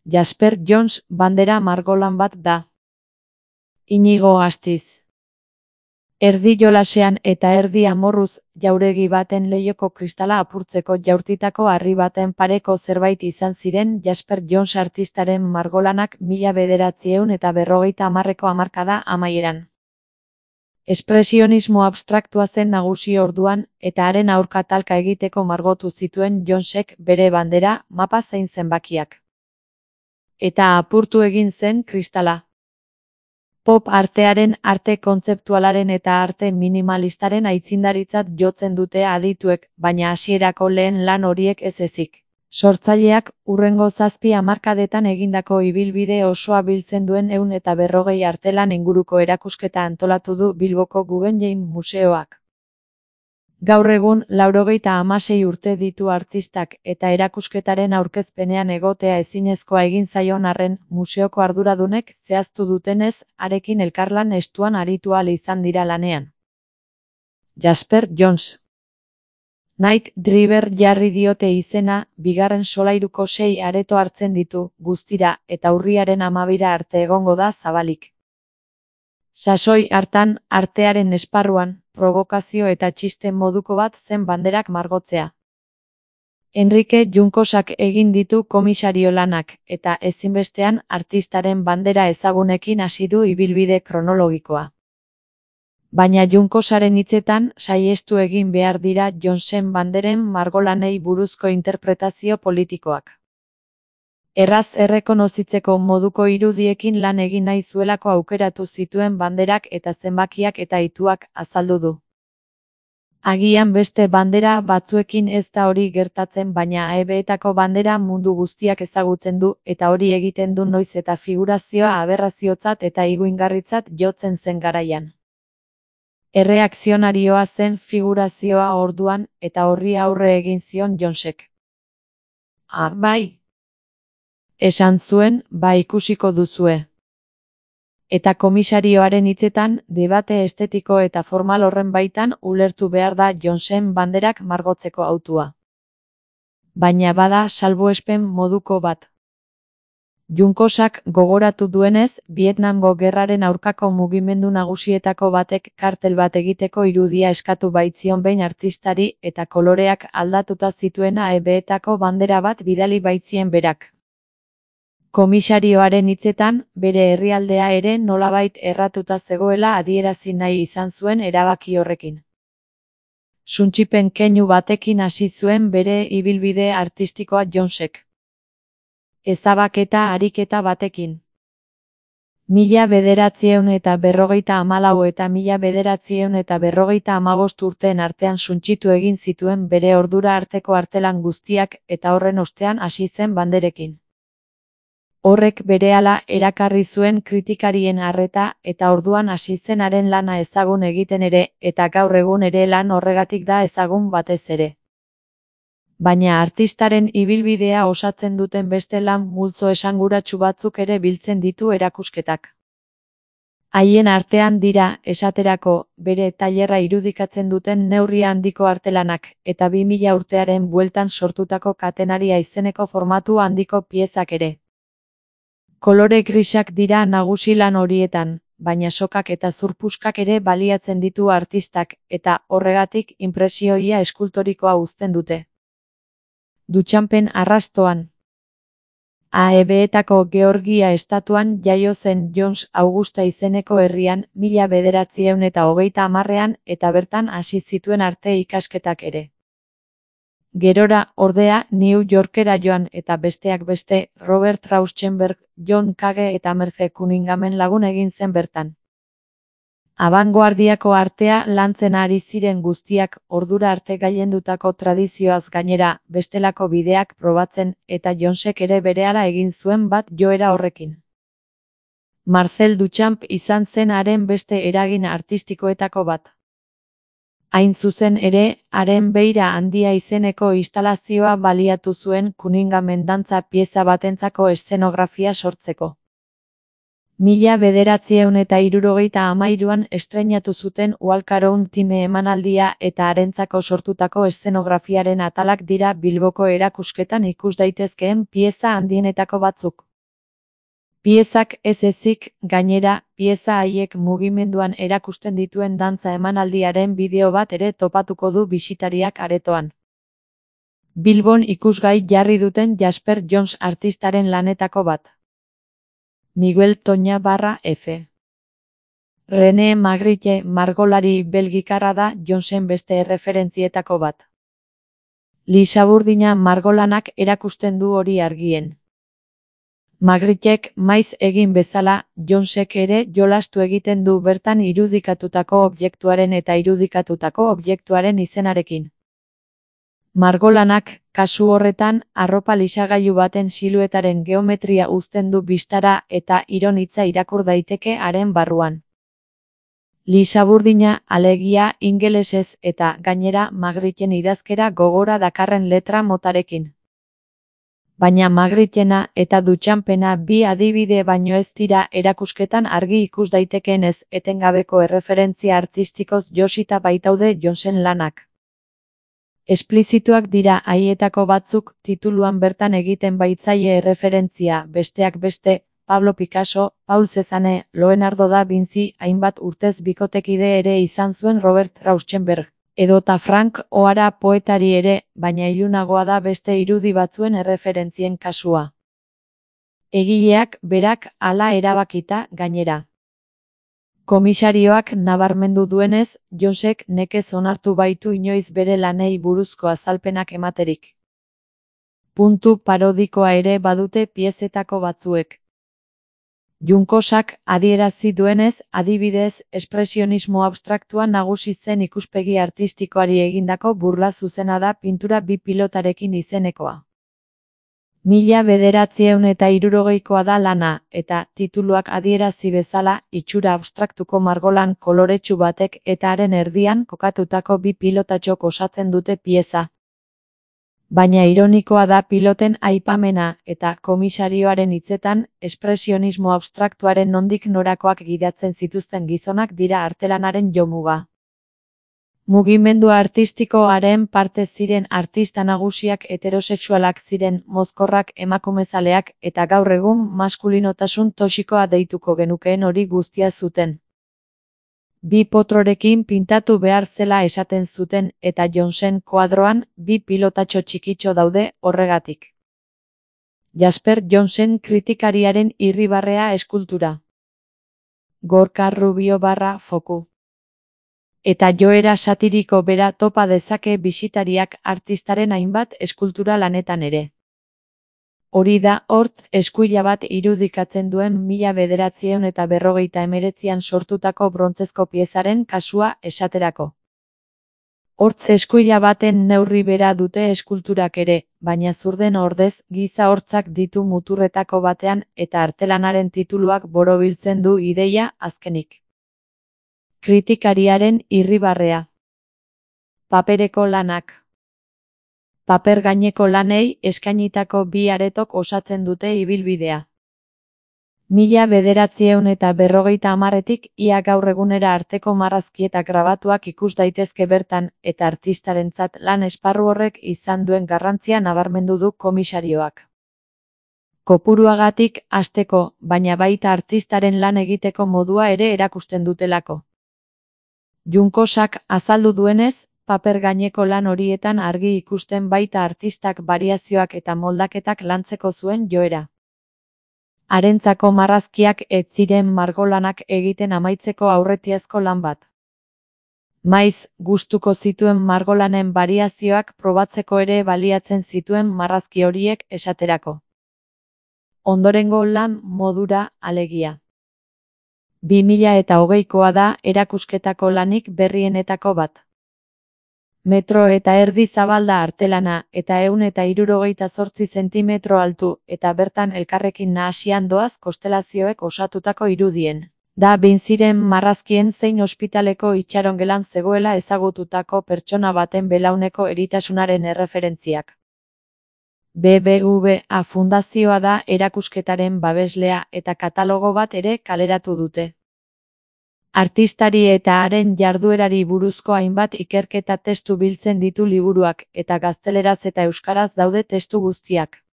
Jasper Jones bandera margolan bat da. Inigo Astiz. Erdi jolasean eta erdi amorruz, jauregi baten leihoko kristala apurtzeko jaurtitako harri baten pareko zerbait izan ziren Jasper Jones artistaren margolanak 1950ko hamarkada amaieran. Espresionismo abstraktua zen nagusi orduan, eta haren aurka talka egiteko margotu zituen Jonesek bere bandera, mapa zein zenbakiak. Eta apurtu egin zen kristala. Pop artearen, arte kontzeptualaren eta arte minimalistaren aitzindaritzat jotzen dute adituek, baina hasierako lehen lan horiek ez ezik. Sortzaileak, hurrengo 7 hamarkadetan egindako ibilbide osoa biltzen duen 140 artelan inguruko erakusketa antolatu du Bilboko Guggenheim Museoak. Gaur egun, 96 urte ditu artistak eta erakusketaren aurkezpenean egotea ezinezkoa egin zaion arren, museoko arduradunek zehaztu dutenez, harekin elkarlan estuan aritu ahal izan dira lanean. Jasper Jones. Night Driver jarri diote izena, bigarren solairuko 6 areto hartzen ditu, guztira, eta urriaren 12 arte egongo da zabalik. Sasoi hartan, artearen esparruan, provokazio eta txiste moduko bat zen banderak margotzea. Enrique Juncosak egin ditu komisario lanak, eta ezinbestean artistaren bandera ezagunekin hasi du ibilbide kronologikoa. Baina Juncosaren hitzetan, saihestu egin behar dira Jonesen banderen margolanei buruzko interpretazio politikoak. Erraz errekonozitzeko moduko irudiekin lan egin nahi zuelako aukeratu zituen banderak eta zenbakiak eta ituak azaldu du. Agian beste bandera batzuekin ez da hori gertatzen, baina AEBetako bandera mundu guztiak ezagutzen du eta hori egiten du noiz eta figurazioa aberraziotzat eta higuingarritzat jotzen zen garaian. Erreakzionarioa zen figurazioa orduan eta horri aurre egin zion Jonesek. Bai. Esan zuen, ikusiko duzue. Eta komisarioaren hitzetan, debate estetiko eta formal horren baitan ulertu behar da Jonesen banderak margotzeko hautua. Baina bada salbuespen moduko bat. Juncosak gogoratu duenez, Vietnamgo gerraren aurkako mugimendu nagusietako batek kartel bat egiteko irudia eskatu baitzion behin artistari eta koloreak aldatuta zituen AEBetako bandera bat bidali baitzien berak. Komisarioaren hitzetan, bere herrialdea ere nolabait erratuta zegoela adierazi nahi izan zuen erabaki horrekin. Suntsipen keinu batekin hasi zuen bere ibilbide artistikoa Jonesek. Ezabaketa ariketa batekin. 1954 eta 1955 urteen artean suntsitu egin zituen bere ordura arteko artelan guztiak eta horren ostean hasi zen banderekin. Horrek berehala erakarri zuen kritikarien arreta eta orduan hasi zen haren lana ezagun egiten ere eta gaur egun ere lan horregatik da ezagun batez ere. Baina artistaren ibilbidea osatzen duten beste lan multzo esanguratsu batzuk ere biltzen ditu erakusketak. Haien artean dira, esaterako, bere tailerra irudikatzen duten neurri handiko artelanak eta 2000 urtearen bueltan sortutako katenaria izeneko formatu handiko piezak ere. Kolore grisak dira nagusi lan horietan, baina sokak eta zurpuskak ere baliatzen ditu artistak, eta horregatik inpresioia eskultorikoa uzten dute. Dutxanpen arrastoan. AEBetako Georgia estatuan jaio zen Jones Augusta izeneko herrian 1930ean eta bertan hasi zituen arte ikasketak ere. Gerora, ordea, New Yorkera joan eta besteak beste, Robert Rauschenberg, John Cage eta Merce Cunninghamen lagun egin zen bertan. Abangoardiako artea lantzen ari ziren guztiak ordura arte gailendutako tradizioaz gainera, bestelako bideak probatzen eta Jonesek ere berehala egin zuen bat joera horrekin. Marcel Duchamp izan zen haren beste eragin artistikoetako bat. Hain zuzen ere, haren beira handia izeneko instalazioa baliatu zuen Cunninghamen dantza pieza batentzako eszenografia sortzeko. 1973an estreinatu zuten Walk-Around Time emanaldia eta harentzako sortutako eszenografiaren atalak dira Bilboko erakusketan ikus daitezkeen pieza handienetako batzuk. Piezak ez ezik, gainera, pieza haiek mugimenduan erakusten dituen dantza emanaldiaren bideo bat ere topatuko du bisitariak aretoan. Bilbon ikusgai jarri duten Jasper Johns artistaren lanetako bat. Miguel Toña /F. René Magritte margolari belgikarra da Johnsen beste erreferentzietako bat. Lisaburdina margolanak erakusten du hori argien. Magrittek maiz egin bezala, Johnsek ere jolastu egiten du bertan irudikatutako objektuaren eta irudikatutako objektuaren izenarekin. Margolanak, kasu horretan, arropa lisagailu baten siluetaren geometria uzten du bistara eta ironitza irakur daiteke haren barruan. Lisaburdina alegia ingelesez eta gainera Magritten idazkera gogora dakarren letra motarekin. Baina Magrittena eta Duchampena bi adibide baino ez dira erakusketan argi ikus daitekeenez etengabeko erreferentzia artistikoz josita baitaude Johnsen lanak. Esplizituak dira haietako batzuk tituluan bertan egiten baitzaie erreferentzia, besteak beste, Pablo Picasso, Paul Cézanne, Leonardo da Vinci, hainbat urtez bikotekide ere izan zuen Robert Rauschenberg, edota Frank O'Hara poetari ere, baina ilunagoa da beste irudi batzuen erreferentzien kasua. Egileak berak hala erabakita gainera. Komisarioak nabarmendu duenez, Johnsek nekez onartu baitu inoiz bere lanei buruzko azalpenak ematerik. Puntu parodikoa ere badute piezetako batzuek. Junkosak adierazi duenez, adibidez, espresionismo abstraktua nagusi zen ikuspegi artistikoari egindako burla zuzena da pintura bi pilotarekin izenekoa. 1960koa da lana, eta tituluak adierazi bezala, itxura abstraktuko margolan koloretsu batek eta haren erdian kokatutako bi pilotatxok osatzen dute pieza. Baina ironikoa da piloten aipamena eta komisarioaren hitzetan, espresionismo abstraktuaren nondik norakoak gidatzen zituzten gizonak dira artelanaren jomuga. Mugimendu artistikoaren parte ziren artista nagusiak heterosexualak ziren, mozkorrak, emakumezaleak eta gaur egun maskulinotasun toxikoa deituko genukeen hori guztia zuten. Bi potrorekin pintatu behar zela esaten zuten eta Johnsen koadroan bi pilotatxo txikitxo daude horregatik. Jasper Johnsen kritikariaren irribarrea eskultura. Gorka Rubio /Foku. Eta joera satiriko bera topa dezake bisitariak artistaren hainbat eskultura lanetan ere. Hori da hortz eskuila bat irudikatzen duen 1959an sortutako brontzezko piezaren kasua esaterako. Hortz eskuila baten neurri bera dute eskulturak ere, baina zurden ordez giza hortzak ditu muturretako batean eta artelanaren tituluak borobiltzen du ideia azkenik. Kritikariaren irribarrea. Papereko lanak. Paper gaineko lanei eskainitako bi aretok osatzen dute ibilbidea. 1950etik ia gaur egunera arteko marrazkietak grabatuak ikus daitezke bertan eta artistarentzat lan esparru horrek izan duen garrantzia nabarmendu du komisarioak. Kopuruagatik hasteko, baina baita artistaren lan egiteko modua ere erakusten dutelako. Junkosak azaldu duenez, paper gaineko lan horietan argi ikusten baita artistak variazioak eta moldaketak lantzeko zuen joera. Harentzako marrazkiak ez ziren margolanak egiten amaitzeko aurretiazko lan bat. Maiz, gustuko zituen margolanen variazioak probatzeko ere baliatzen zituen marrazki horiek esaterako. Ondorengo lan modura alegia. 2020koa da erakusketako lanik berrienetako bat. 1,5 metro zabal da artelana eta 168 zentimetro altu eta bertan elkarrekin nahasian doaz konstelazioek osatutako irudien. Da Vinziren marrazkien zein ospitaleko itxarongelan zegoela ezagututako pertsona baten belauneko eritasunaren erreferentziak. BBVA Fundazioa da erakusketaren babeslea eta katalogo bat ere kaleratu dute. Artistari eta haren jarduerari buruzko hainbat ikerketa testu biltzen ditu liburuak eta gazteleraz eta euskaraz daude testu guztiak.